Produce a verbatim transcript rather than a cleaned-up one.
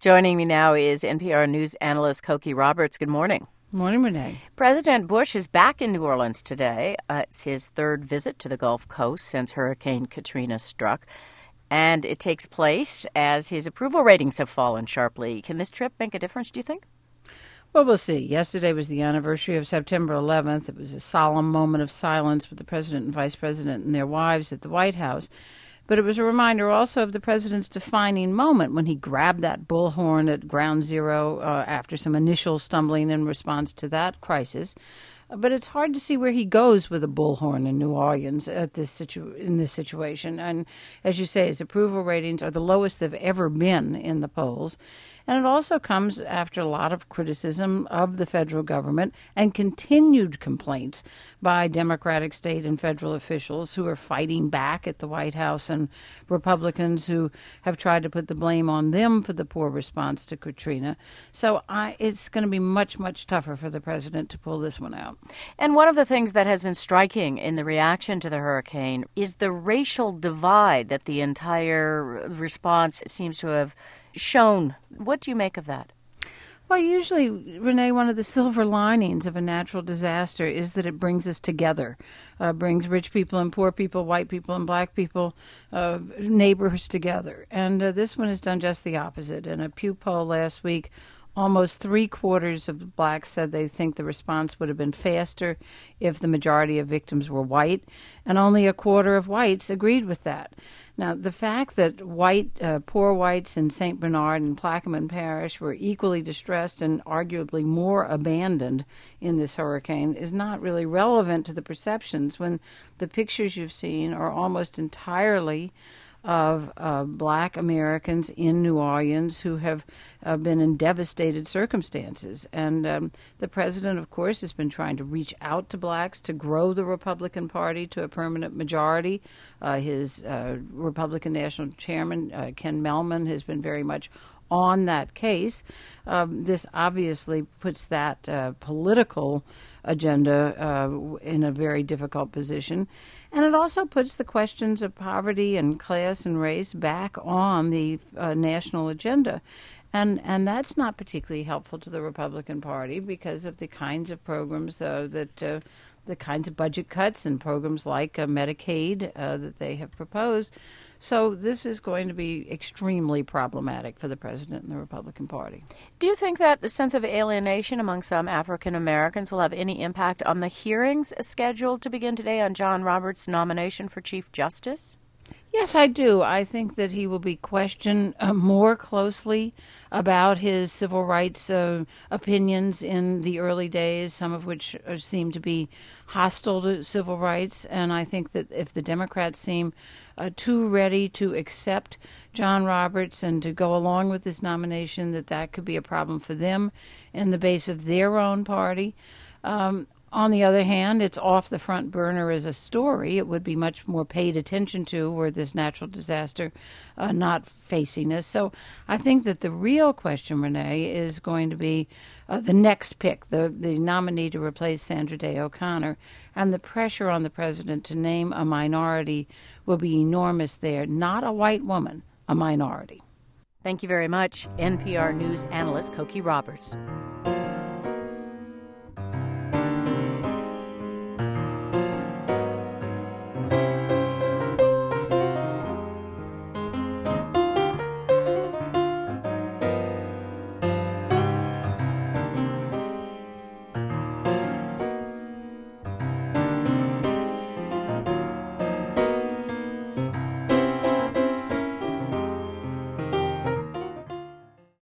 Joining me now is N P R News analyst Cokie Roberts. Good morning. Morning, Renee. President Bush is back in New Orleans today. Uh, it's his third visit to the Gulf Coast since Hurricane Katrina struck. And it takes place as his approval ratings have fallen sharply. Can this trip make a difference, do you think? Well, we'll see. Yesterday was the anniversary of September eleventh. It was a solemn moment of silence with the president and vice president and their wives at the White House. But it was a reminder also of the president's defining moment when he grabbed that bullhorn at Ground Zero uh, after some initial stumbling in response to that crisis. But it's hard to see where he goes with a bullhorn in New Orleans at this situ- in this situation. And as you say, his approval ratings are the lowest they've ever been in the polls. And it also comes after a lot of criticism of the federal government and continued complaints by Democratic state and federal officials who are fighting back at the White House and Republicans who have tried to put the blame on them for the poor response to Katrina. So I, it's going to be much, much tougher for the president to pull this one out. And one of the things that has been striking in the reaction to the hurricane is the racial divide that the entire response seems to have shown. What do you make of that? Well, usually, Renee, one of the silver linings of a natural disaster is that it brings us together, uh, brings rich people and poor people, white people and black people, uh, neighbors together. And uh, this one has done just the opposite. In a Pew poll last week, almost three quarters of the blacks said they think the response would have been faster if the majority of victims were white, and only a quarter of whites agreed with that. Now, the fact that white, uh, poor whites in Saint Bernard and Plaquemine Parish were equally distressed and arguably more abandoned in this hurricane is not really relevant to the perceptions when the pictures you've seen are almost entirely of uh, black Americans in New Orleans who have uh, been in devastated circumstances. And um, the president, of course, has been trying to reach out to blacks to grow the Republican Party to a permanent majority. Uh, his uh, Republican National Chairman, uh, Ken Mehlman, has been very much on that case. Um, this obviously puts that uh, political agenda uh, in a very difficult position. And it also puts the questions of poverty and class and race back on the uh, national agenda. And and that's not particularly helpful to the Republican Party because of the kinds of programs uh, that uh, the kinds of budget cuts and programs like uh, Medicaid uh, that they have proposed. So this is going to be extremely problematic for the president and the Republican Party. Do you think that the sense of alienation among some African Americans will have any impact on the hearings scheduled to begin today on John Roberts' nomination for Chief Justice? Yes, I do. I think that he will be questioned uh, more closely about his civil rights uh, opinions in the early days, some of which uh, seem to be hostile to civil rights. And I think that if the Democrats seem uh, too ready to accept John Roberts and to go along with this nomination, that that could be a problem for them in the base of their own party. Um, On the other hand, it's off the front burner as a story. It would be much more paid attention to were this natural disaster uh, not facing us. So I think that the real question, Renee, is going to be uh, the next pick, the, the nominee to replace Sandra Day O'Connor. And the pressure on the president to name a minority will be enormous there. Not a white woman, a minority. Thank you very much, N P R News analyst Cokie Roberts.